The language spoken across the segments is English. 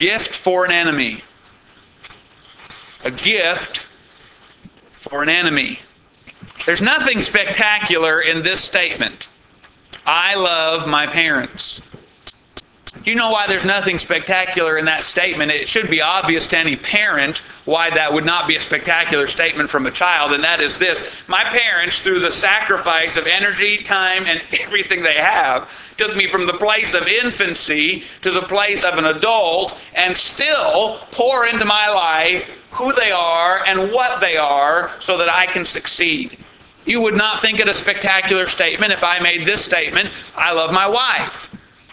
Gift for an enemy. A gift for an enemy. There's nothing spectacular in this statement. I love my parents. Do you know why there's nothing spectacular in that statement? It should be obvious to any parent why that would not be a spectacular statement from a child, and that is this. My parents, through the sacrifice of energy, time, and everything they have, took me from the place of infancy to the place of an adult, and still pour into my life who they are and what they are so that I can succeed. You would not think it a spectacular statement if I made this statement, I love my wife.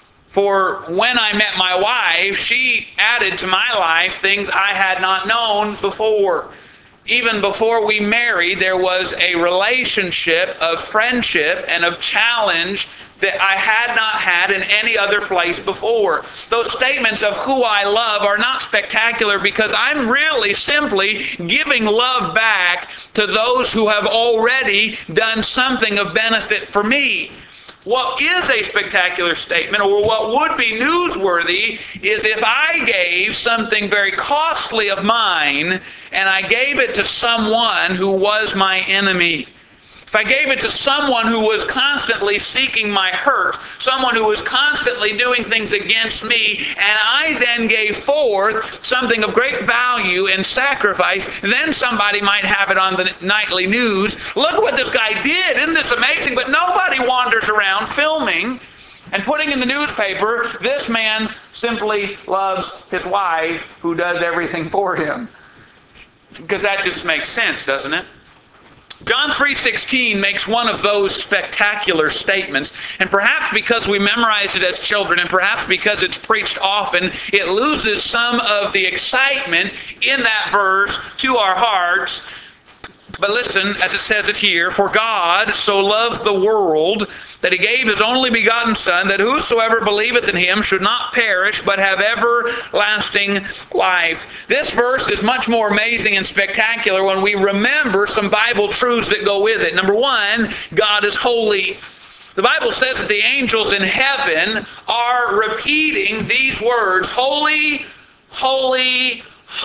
For when I met my wife, she added to my life things I had not known before. Even before we married, there was a relationship of friendship and of challenge that I had not had in any other place before. Those statements of who I love are not spectacular because I'm really simply giving love back to those who have already done something of benefit for me. What is a spectacular statement, or what would be newsworthy, is if I gave something very costly of mine and I gave it to someone who was my enemy. If I gave it to someone who was constantly seeking my hurt, someone who was constantly doing things against me, and I then gave forth something of great value and sacrifice, then somebody might have it on the nightly news. Look what this guy did. Isn't this amazing? But nobody wanders around filming and putting in the newspaper, this man simply loves his wife who does everything for him. Because that just makes sense, doesn't it? John 3:16 makes one of those spectacular statements, and perhaps because we memorized it as children, and perhaps because it's preached often, it loses some of the excitement in that verse to our hearts. But listen, as it says it here, for God so loved the world that he gave his only begotten Son, that whosoever believeth in him should not perish, but have everlasting life. This verse is much more amazing and spectacular when we remember some Bible truths that go with it. Number one, God is holy. The Bible says that the angels in heaven are repeating these words, holy, holy,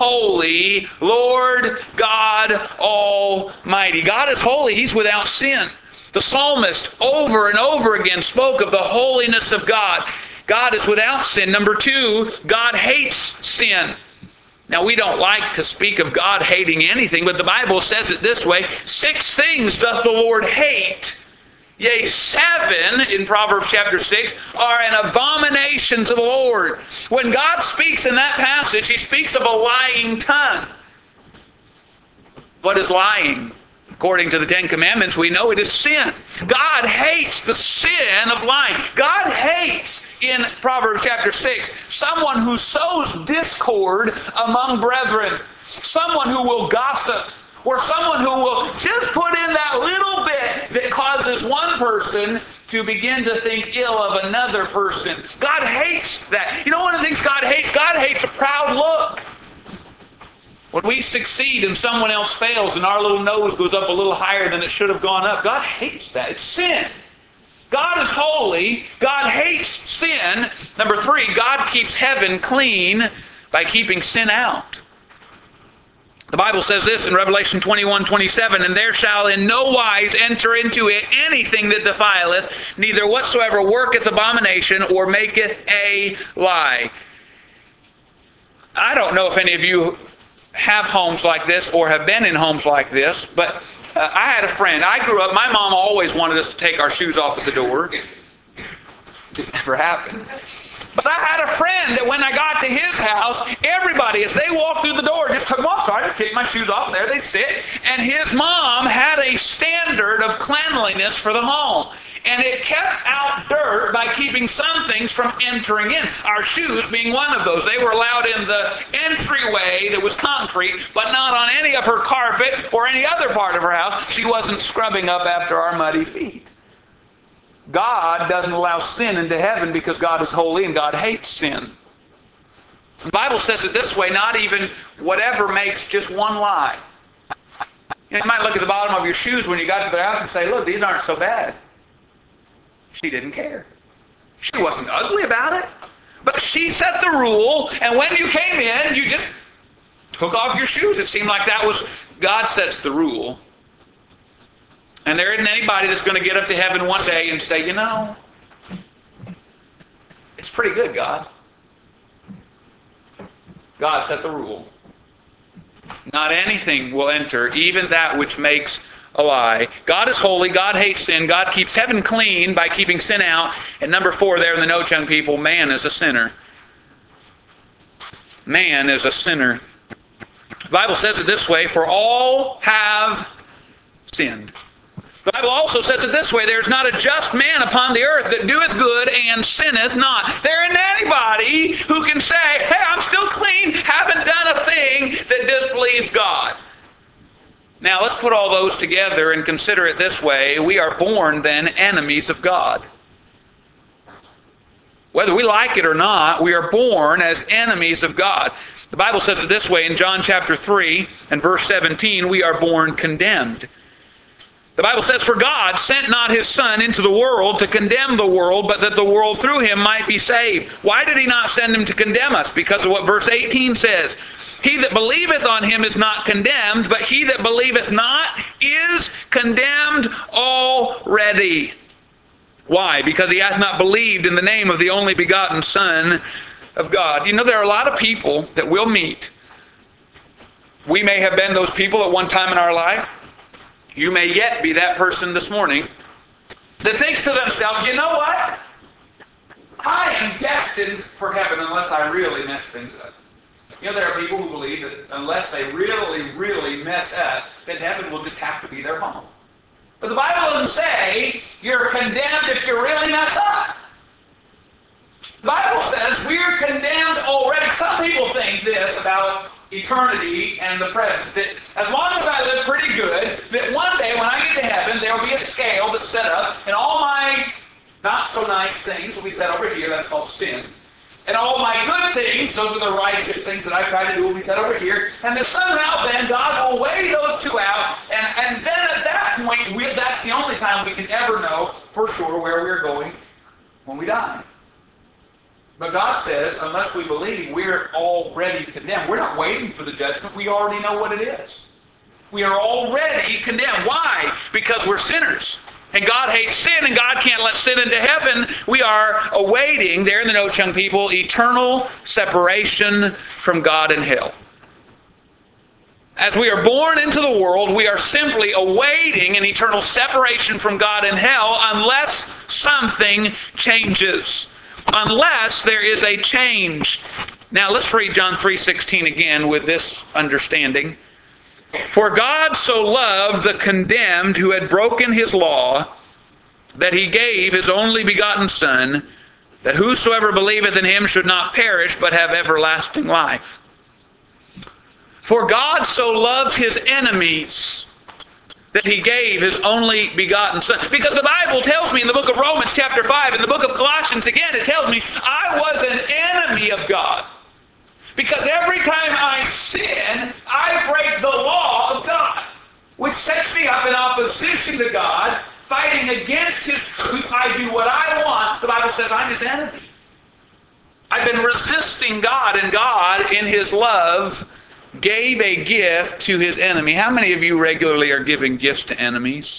holy, Lord God Almighty. God is holy. He's without sin. The psalmist over and over again spoke of the holiness of God. God is without sin. Number two, God hates sin. Now, we don't like to speak of God hating anything, but the Bible says it this way, 6 things doth the Lord hate. Yea, 7 in Proverbs chapter 6 are an abomination to the Lord. When God speaks in that passage, he speaks of a lying tongue. What is lying? According to the 10 Commandments, we know it is sin. God hates the sin of lying. God hates, in Proverbs chapter 6, someone who sows discord among brethren, someone who will gossip, or someone who will just put in that little bit that causes one person to begin to think ill of another person. God hates that. You know one of the things God hates? God hates a proud look. When we succeed and someone else fails and our little nose goes up a little higher than it should have gone up, God hates that. It's sin. God is holy. God hates sin. Number 3, God keeps heaven clean by keeping sin out. The Bible says this in Revelation 21:27, and there shall in no wise enter into it anything that defileth, neither whatsoever worketh abomination or maketh a lie. I don't know if any of you have homes like this or have been in homes like this, but I had a friend. I grew up, my mom always wanted us to take our shoes off at the door. Just never happened. But I had a friend that when I got to his house, everybody, as they walked through the door, just took them off. So I just kicked my shoes off, and there they sit. And his mom had a standard of cleanliness for the home. And it kept out dirt by keeping some things from entering in. Our shoes being one of those. They were allowed in the entryway that was concrete, but not on any of her carpet or any other part of her house. She wasn't scrubbing up after our muddy feet. God doesn't allow sin into heaven because God is holy and God hates sin. The Bible says it this way, not even whatever makes just one lie. You might look at the bottom of your shoes when you got to their house and say, look, these aren't so bad. She didn't care. She wasn't ugly about it. But she set the rule, and when you came in, you just took off your shoes. It seemed like that was, God sets the rule. And there isn't anybody that's going to get up to heaven one day and say, you know, it's pretty good, God. God set the rule. Not anything will enter, even that which makes a lie. God is holy. God hates sin. God keeps heaven clean by keeping sin out. And number 4 there in the notes, young people, man is a sinner. Man is a sinner. The Bible says it this way, for all have sinned. The Bible also says it this way, there is not a just man upon the earth that doeth good and sinneth not. There isn't anybody who can say, hey, I'm still clean, haven't done a thing that displeased God. Now let's put all those together and consider it this way. We are born then enemies of God. Whether we like it or not, we are born as enemies of God. The Bible says it this way in John chapter 3 and verse 17, we are born condemned. The Bible says, for God sent not his Son into the world to condemn the world, but that the world through him might be saved. Why did he not send him to condemn us? Because of what verse 18 says. He that believeth on him is not condemned, but he that believeth not is condemned already. Why? Because he hath not believed in the name of the only begotten Son of God. You know, there are a lot of people that we'll meet. We may have been those people at one time in our life. You may yet be that person this morning that thinks to themselves, you know what? I am destined for heaven unless I really mess things up. You know, there are people who believe that unless they really, really mess up, that heaven will just have to be their home. But the Bible doesn't say you're condemned if you really mess up. The Bible says we're condemned already. Some people think this about eternity and the present, that as long as I live pretty good, that one day when I get to heaven, there will be a scale that's set up, and all my not so nice things will be set over here. That's called sin. And all my good things, those are the righteous things that I try to do, will be set over here. And that somehow then God will weigh those two out, and then at that point, that's the only time we can ever know for sure where we're going when we die. But God says, unless we believe, we're already condemned. We're not waiting for the judgment. We already know what it is. We are already condemned. Why? Because we're sinners. And God hates sin, and God can't let sin into heaven. We are awaiting, there in the notes, young people, eternal separation from God in hell. As we are born into the world, we are simply awaiting an eternal separation from God in hell unless something changes. Unless there is a change. Now let's read John 3:16 again with this understanding. For God so loved the condemned who had broken his law, that he gave his only begotten Son, that whosoever believeth in him should not perish, but have everlasting life. For God so loved his enemies, that he gave his only begotten Son. Because the Bible tells me in the book of Romans chapter 5, in the book of Colossians again, it tells me I was an enemy of God. Because every time I sin, I break the law of God, which sets me up in opposition to God, fighting against his truth. I do what I want. The Bible says I'm his enemy. I've been resisting God, and God, in his love, gave a gift to his enemy. How many of you regularly are giving gifts to enemies?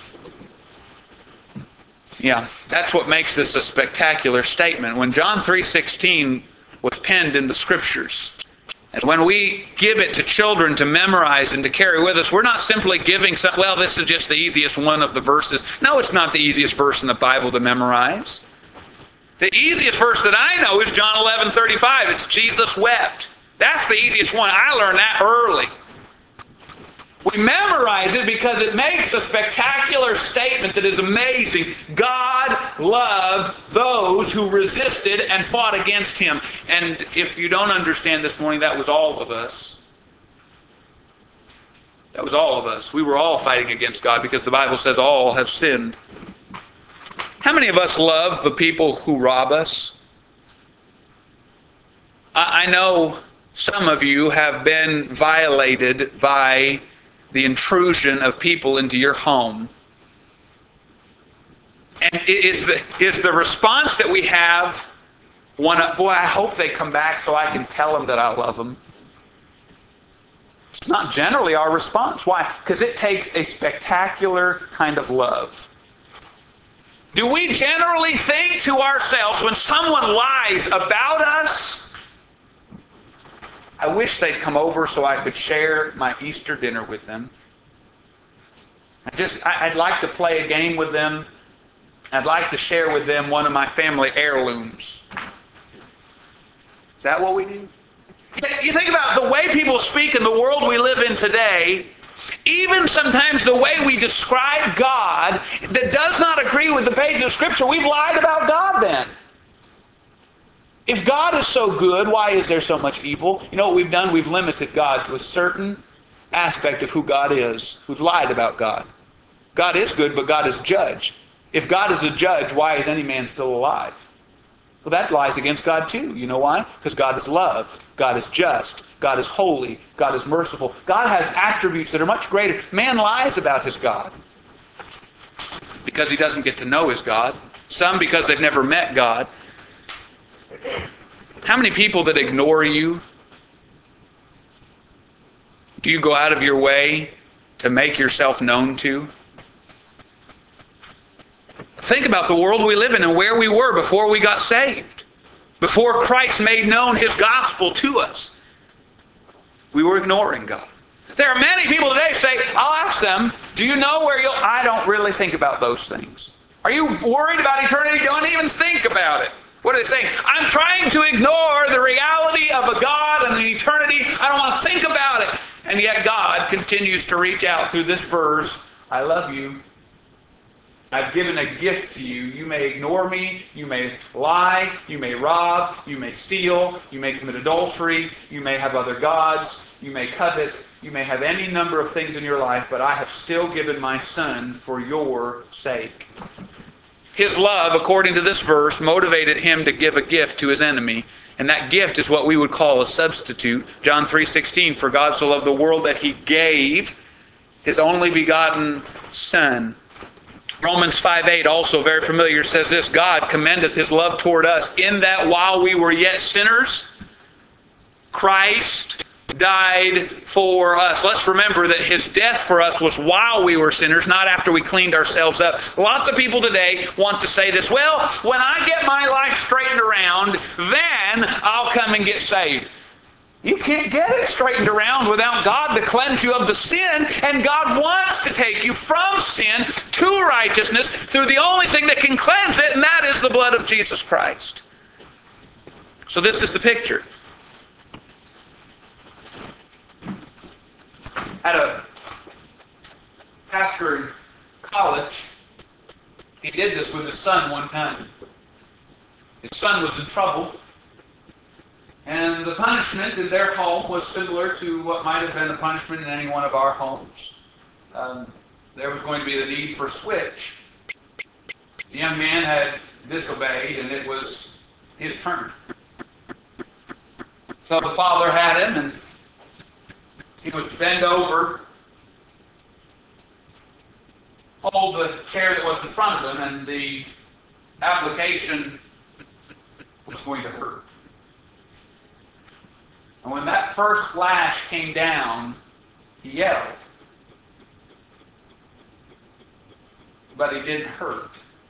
Yeah, that's what makes this a spectacular statement. When John 3:16 was penned in the Scriptures, and when we give it to children to memorize and to carry with us, we're not simply giving some, well, this is just the easiest one of the verses. No, it's not the easiest verse in the Bible to memorize. The easiest verse that I know is John 11:35. It's Jesus wept. That's the easiest one. I learned that early. We memorize it because it makes a spectacular statement that is amazing. God loved those who resisted and fought against him. And if you don't understand this morning, that was all of us. That was all of us. We were all fighting against God because the Bible says all have sinned. How many of us love the people who rob us? I know some of you have been violated by the intrusion of people into your home. And is the response that we have Boy, I hope they come back so I can tell them that I love them. It's not generally our response. Why? Because it takes a spectacular kind of love. Do we generally think to ourselves when someone lies about us, I wish they'd come over so I could share my Easter dinner with them. I'd like to play a game with them. I'd like to share with them one of my family heirlooms. Is that what we do? You think about the way people speak in the world we live in today, even sometimes the way we describe God that does not agree with the pages of Scripture, we've lied about God then. If God is so good, why is there so much evil? You know what we've done? We've limited God to a certain aspect of who God is. We've lied about God. God is good, but God is judge. If God is a judge, why is any man still alive? Well, that lies against God too. You know why? Because God is love. God is just. God is holy. God is merciful. God has attributes that are much greater. Man lies about his God because he doesn't get to know his God. Some because they've never met God. How many people that ignore you, do you go out of your way to make yourself known to? Think about the world we live in and where we were before we got saved. Before Christ made known his gospel to us. We were ignoring God. There are many people today say, I'll ask them, do you know where you'll... I don't really think about those things. Are you worried about eternity? Don't even think about it. What are they saying? I'm trying to ignore the reality of a God and an eternity. I don't want to think about it. And yet God continues to reach out through this verse. I love you. I've given a gift to you. You may ignore me. You may lie. You may rob. You may steal. You may commit adultery. You may have other gods. You may covet. You may have any number of things in your life, but I have still given my Son for your sake. His love, according to this verse, motivated him to give a gift to his enemy. And that gift is what we would call a substitute. John 3:16, for God so loved the world that he gave his only begotten Son. Romans 5:8, also very familiar, says this, God commendeth his love toward us in that while we were yet sinners, Christ died for us. Let's remember that his death for us was while we were sinners, not after we cleaned ourselves up. Lots of people today want to say this, well, when I get my life straightened around, then I'll come and get saved. You can't get it straightened around without God to cleanse you of the sin, and God wants to take you from sin to righteousness through the only thing that can cleanse it, and that is the blood of Jesus Christ. So this is the picture. Had a pastor in college, he did this with his son one time. His son was in trouble. And the punishment in their home was similar to what might have been the punishment in any one of our homes. There was going to be the need for a switch. The young man had disobeyed, and it was his turn. So the father had him, and he was to bend over, hold the chair that was in front of him, and the application was going to hurt. And when that first flash came down, he yelled. But he didn't hurt.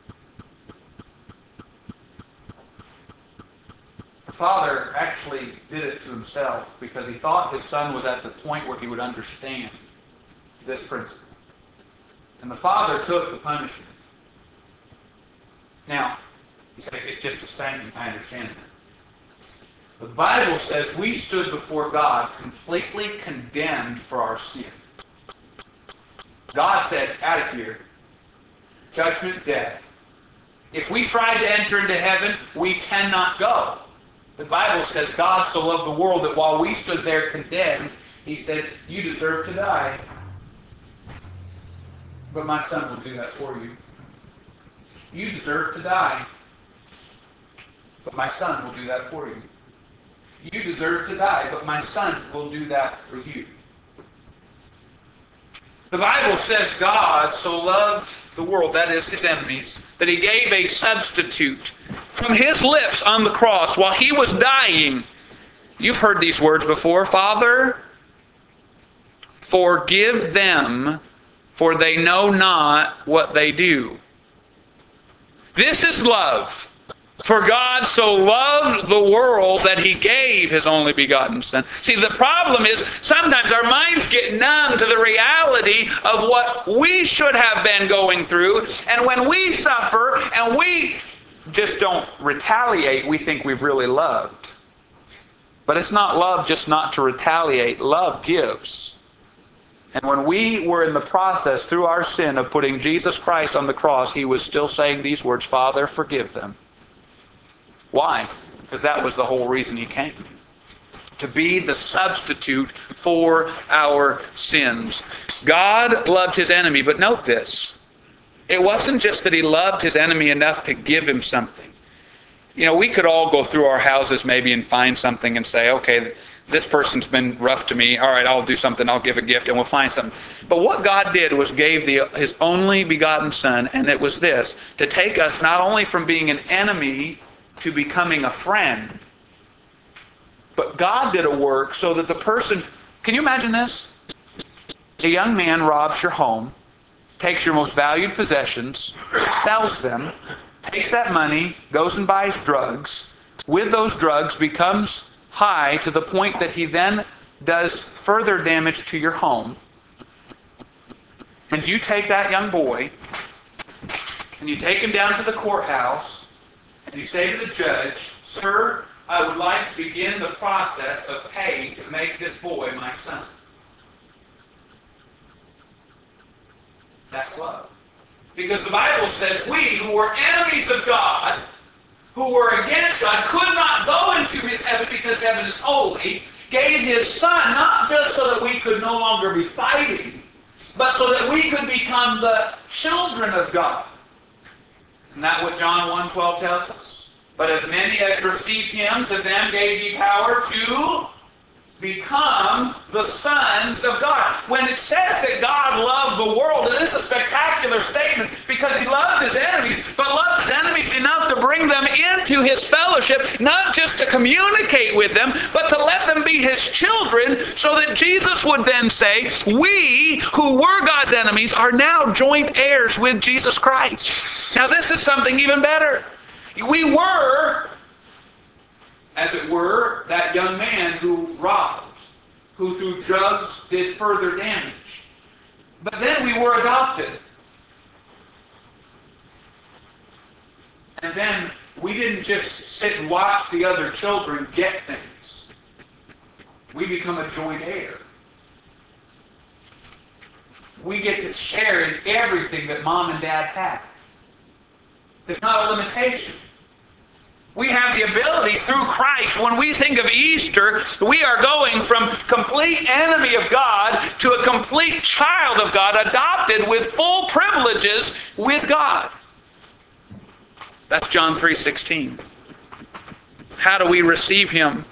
The father actually did it to himself because he thought his son was at the point where he would understand this principle. And the father took the punishment. Now, you say, it's just a spanking. I understand that. The Bible says we stood before God completely condemned for our sin. God said, out of here, judgment, death. If we tried to enter into heaven, we cannot go. The Bible says God so loved the world that while we stood there condemned, he said, you deserve to die. But my son will do that for you. You deserve to die. But my son will do that for you. You deserve to die, but my son will do that for you. The Bible says God so loved the world, that is his enemies, that he gave a substitute from his lips on the cross while he was dying. You've heard these words before. Father, forgive them, for they know not what they do. This is love. For God so loved the world that he gave his only begotten Son. See, the problem is sometimes our minds get numb to the reality of what we should have been going through. And when we suffer and we just don't retaliate, we think we've really loved. But it's not love just not to retaliate. Love gives. And when we were in the process through our sin of putting Jesus Christ on the cross, he was still saying these words, Father, forgive them. Why? Because that was the whole reason he came. To be the substitute for our sins. God loved his enemy, but note this. It wasn't just that he loved his enemy enough to give him something. You know, we could all go through our houses maybe and find something and say, okay, this person's been rough to me. All right, I'll do something. I'll give a gift and we'll find something. But what God did was gave his only begotten Son, and it was this, to take us not only from being an enemy to becoming a friend. But God did a work so that the person... Can you imagine this? A young man robs your home, takes your most valued possessions, sells them, takes that money, goes and buys drugs. With those drugs, becomes high to the point that he then does further damage to your home. And you take that young boy, and you take him down to the courthouse, and you say to the judge, Sir, I would like to begin the process of paying to make this boy my son. That's love. Because the Bible says we who were enemies of God, who were against God, could not go into his heaven because heaven is holy, gave his Son not just so that we could no longer be fighting, but so that we could become the children of God. Isn't that what John 1:12 tells us? But as many as received him, to them gave he power to become the sons of God. When it says that God loved the world, it is a spectacular statement because he loved his enemies, but loved his enemies enough to bring them into his fellowship, not just to communicate with them, but to let them be his children, so that Jesus would then say, we who were God's enemies are now joint heirs with Jesus Christ. Now this is something even better. We were, as it were, that young man who robbed, who through drugs did further damage. But then we were adopted. And then we didn't just sit and watch the other children get things. We become a joint heir. We get to share in everything that mom and dad have. There's not a limitation. We have the ability through Christ. When we think of Easter, we are going from complete enemy of God to a complete child of God, adopted with full privileges with God. That's John 3:16. How do we receive him?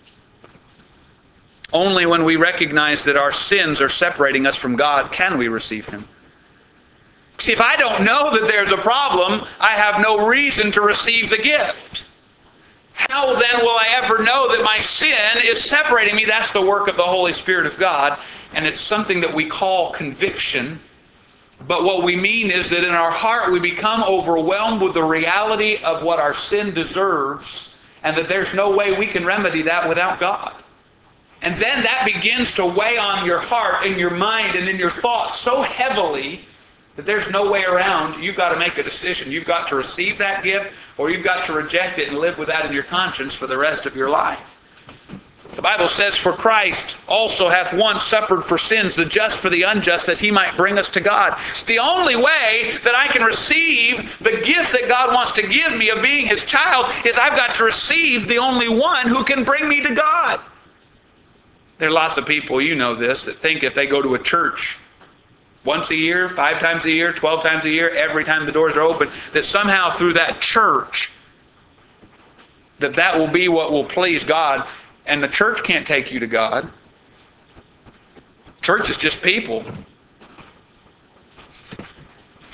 Only when we recognize that our sins are separating us from God can we receive him. See, if I don't know that there's a problem, I have no reason to receive the gift. How then will I ever know that my sin is separating me? That's the work of the Holy Spirit of God, and it's something that we call conviction. But what we mean is that in our heart we become overwhelmed with the reality of what our sin deserves, and that there's no way we can remedy that without God. And then that begins to weigh on your heart and your mind and in your thoughts so heavily that there's no way around. You've got to make a decision. You've got to receive that gift, or you've got to reject it and live with that in your conscience for the rest of your life. The Bible says, for Christ also hath once suffered for sins, the just for the unjust, that he might bring us to God. The only way that I can receive the gift that God wants to give me of being his child is I've got to receive the only one who can bring me to God. There are lots of people, you know this, that think if they go to a church once a year, 5 times a year, 12 times a year, every time the doors are open, that somehow through that church, that will be what will please God. And the church can't take you to God. Church is just people.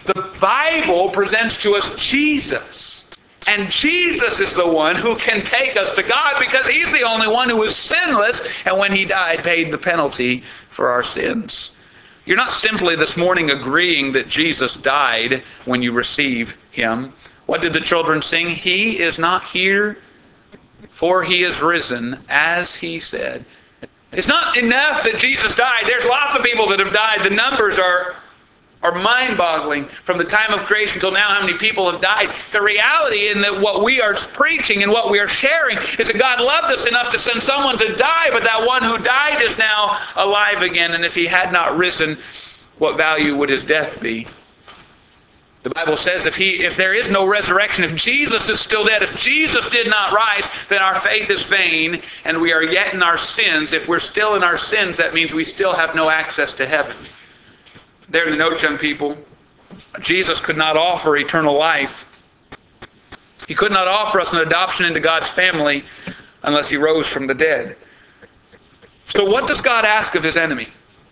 The Bible presents to us Jesus. And Jesus is the one who can take us to God because He's the only one who was sinless, and when He died, paid the penalty for our sins. You're not simply this morning agreeing that Jesus died when you receive Him. What did the children sing? He is not here, for He is risen, as He said. It's not enough that Jesus died. There's lots of people that have died. The numbers are mind-boggling. From the time of creation till now, how many people have died. The reality in that what we are preaching and what we are sharing is that God loved us enough to send someone to die, but that one who died is now alive again. And if He had not risen, what value would His death be? The Bible says if there is no resurrection, if Jesus is still dead, if Jesus did not rise, then our faith is vain and we are yet in our sins. If we're still in our sins, that means we still have no access to heaven. There in the notes, young people, Jesus could not offer eternal life. He could not offer us an adoption into God's family unless He rose from the dead. So what does God ask of His enemy?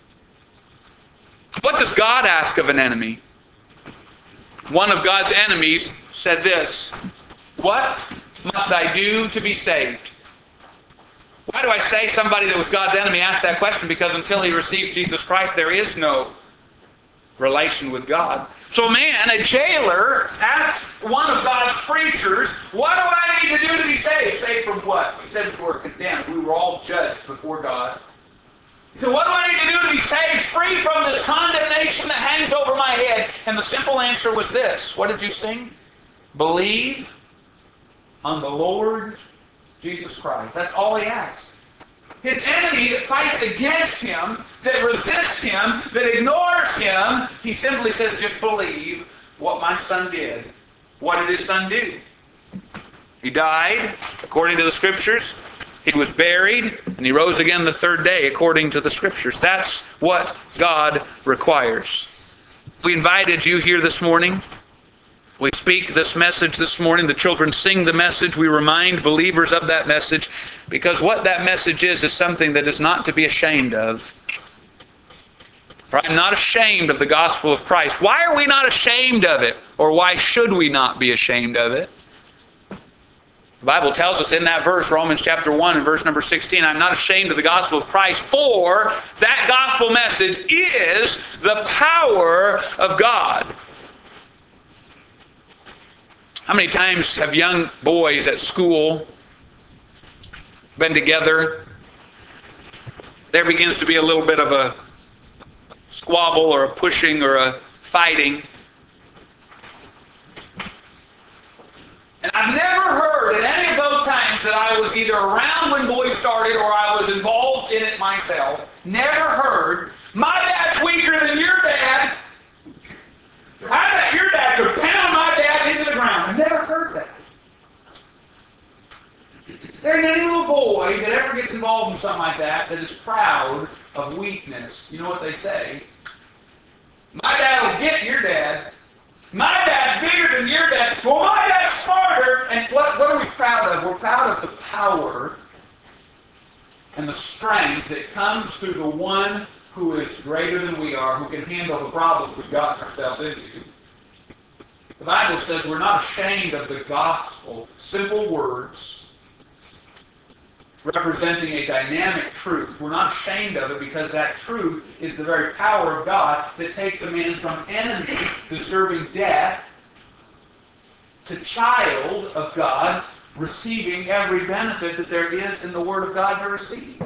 What does God ask of an enemy? One of God's enemies said this, "What must I do to be saved?" Why do I say somebody that was God's enemy asked that question? Because until he received Jesus Christ, there is no relation with God. So a man, a jailer, asked one of God's preachers, "What do I need to do to be saved?" Saved from what? He said we were condemned. We were all judged before God. He said, "What do I need to do to be saved, free from this condemnation that hangs over my head?" And the simple answer was this. What did you sing? Believe on the Lord Jesus Christ. That's all he asked. His enemy that fights against him, that resists him, that ignores him, he simply says, just believe what my son did. What did his son do? He died, according to the Scriptures. He was buried, and he rose again the third day, according to the Scriptures. That's what God requires. We invited you here this morning. We speak this message this morning. The children sing the message. We remind believers of that message, because what that message is something that is not to be ashamed of. For I am not ashamed of the gospel of Christ. Why are we not ashamed of it? Or why should we not be ashamed of it? The Bible tells us in that verse, Romans chapter 1 and verse number 16, I'm not ashamed of the gospel of Christ, for that gospel message is the power of God. How many times have young boys at school been together? There begins to be a little bit of a squabble or a pushing or a fighting. And I've never heard at any of those times that I was either around when boys started or I was involved in it myself, never heard, "My dad's weaker than your dad. I bet your dad could pound my dad into the ground." I've never heard that. There ain't any little boy that ever gets involved in something like that is proud of weakness. You know what they say? "My dad will get your dad. My dad's bigger than your dad. Well, my dad's smarter." And what are we proud of? We're proud of the power and the strength that comes through the one who is greater than we are, who can handle the problems we've gotten ourselves into. The Bible says we're not ashamed of the gospel. Simple words representing a dynamic truth. We're not ashamed of it because that truth is the very power of God that takes a man from enemy deserving death to child of God receiving every benefit that there is in the Word of God to receive.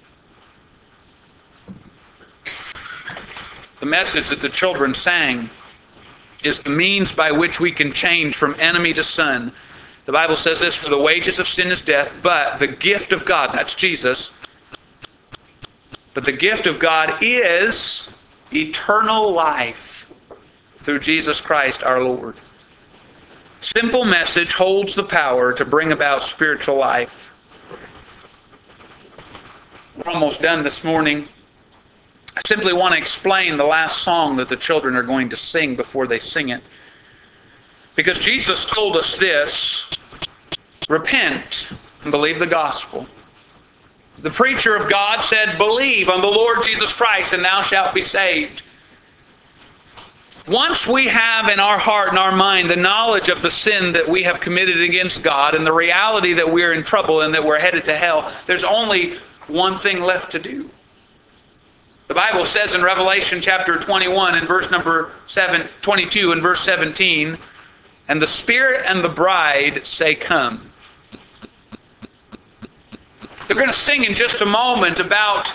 The message that the children sang is the means by which we can change from enemy to son. The Bible says this, "For the wages of sin is death, but the gift of God," that's Jesus, "but the gift of God is eternal life through Jesus Christ our Lord." Simple message holds the power to bring about spiritual life. We're almost done this morning. I simply want to explain the last song that the children are going to sing before they sing it. Because Jesus told us this, repent and believe the gospel. The preacher of God said, believe on the Lord Jesus Christ and thou shalt be saved. Once we have in our heart and our mind the knowledge of the sin that we have committed against God and the reality that we're in trouble and that we're headed to hell, there's only one thing left to do. The Bible says in Revelation chapter 21 and verse number 22 and verse 17, "And the Spirit and the bride say, Come." They're going to sing in just a moment about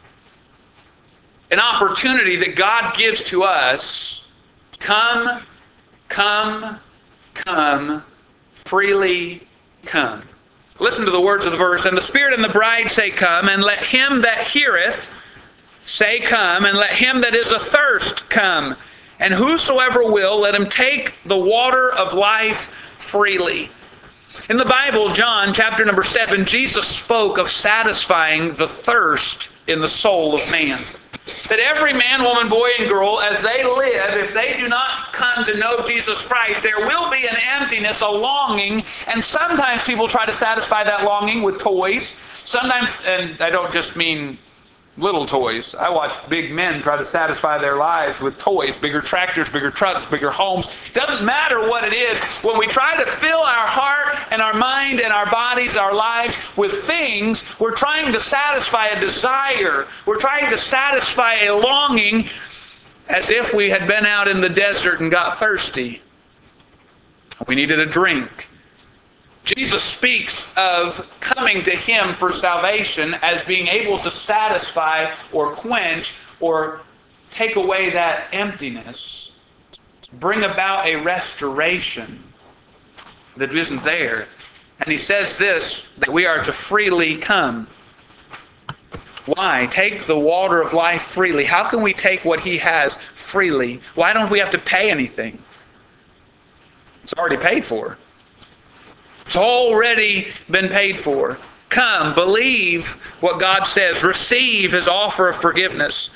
an opportunity that God gives to us. Come, come, come, freely come. Listen to the words of the verse. "And the Spirit and the bride say, Come, and let him that heareth say, Come, and let him that is athirst come. And whosoever will, let him take the water of life freely." In the Bible, John chapter number 7, Jesus spoke of satisfying the thirst in the soul of man. That every man, woman, boy, and girl, as they live, if they do not come to know Jesus Christ, there will be an emptiness, a longing, and sometimes people try to satisfy that longing with toys. Sometimes, and I don't just mean little toys. I watch big men try to satisfy their lives with toys, bigger tractors, bigger trucks, bigger homes. It doesn't matter what it is. When we try to fill our heart and our mind and our bodies, our lives with things, we're trying to satisfy a desire. We're trying to satisfy a longing, as if we had been out in the desert and got thirsty. We needed a drink. Jesus speaks of coming to Him for salvation as being able to satisfy or quench or take away that emptiness, bring about a restoration that isn't there. And He says this, that we are to freely come. Why? Take the water of life freely. How can we take what He has freely? Why don't we have to pay anything? It's already paid for. It's already been paid for. Come, believe what God says. Receive His offer of forgiveness.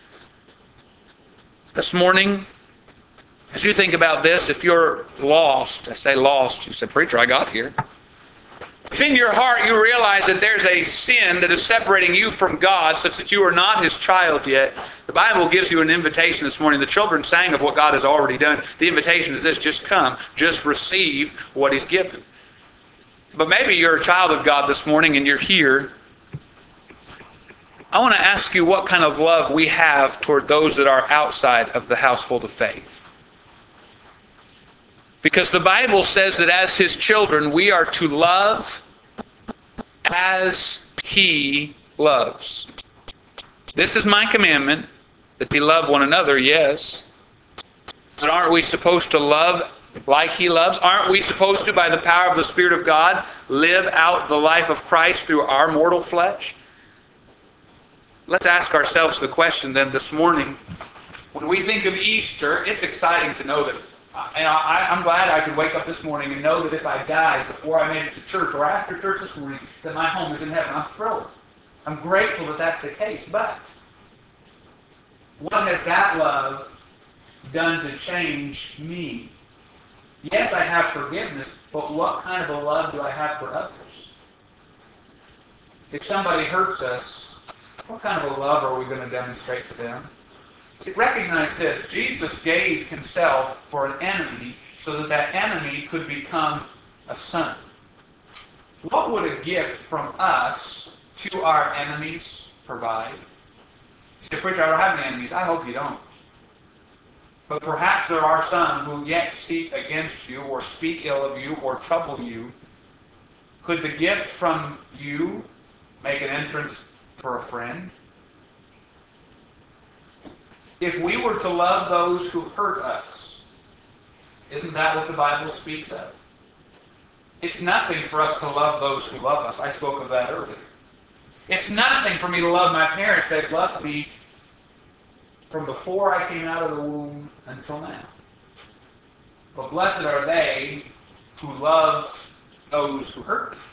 This morning, as you think about this, if you're lost, I say lost, you say, "Preacher, I got here." If in your heart you realize that there's a sin that is separating you from God such that you are not His child yet, the Bible gives you an invitation this morning. The children sang of what God has already done. The invitation is this: just come, just receive what He's given. But maybe you're a child of God this morning and you're here. I want to ask you what kind of love we have toward those that are outside of the household of faith. Because the Bible says that as His children, we are to love as He loves. This is my commandment, that we love one another, yes. But aren't we supposed to love like He loves? Aren't we supposed to, by the power of the Spirit of God, live out the life of Christ through our mortal flesh? Let's ask ourselves the question then this morning. When we think of Easter, it's exciting to know that. I'm glad I could wake up this morning and know that if I died before I made it to church or after church this morning, that my home is in heaven. I'm thrilled. I'm grateful that that's the case. But what has that love done to change me? Yes, I have forgiveness, but what kind of a love do I have for others? If somebody hurts us, what kind of a love are we going to demonstrate to them? See, recognize this: Jesus gave Himself for an enemy so that that enemy could become a son. What would a gift from us to our enemies provide? You say, "Preacher, I don't have any enemies." I hope you don't. But perhaps there are some who yet seek against you or speak ill of you or trouble you. Could the gift from you make an entrance for a friend? If we were to love those who hurt us, isn't that what the Bible speaks of? It's nothing for us to love those who love us. I spoke of that earlier. It's nothing for me to love my parents. They've loved me from before I came out of the womb until now. But blessed are they who love those who hurt me.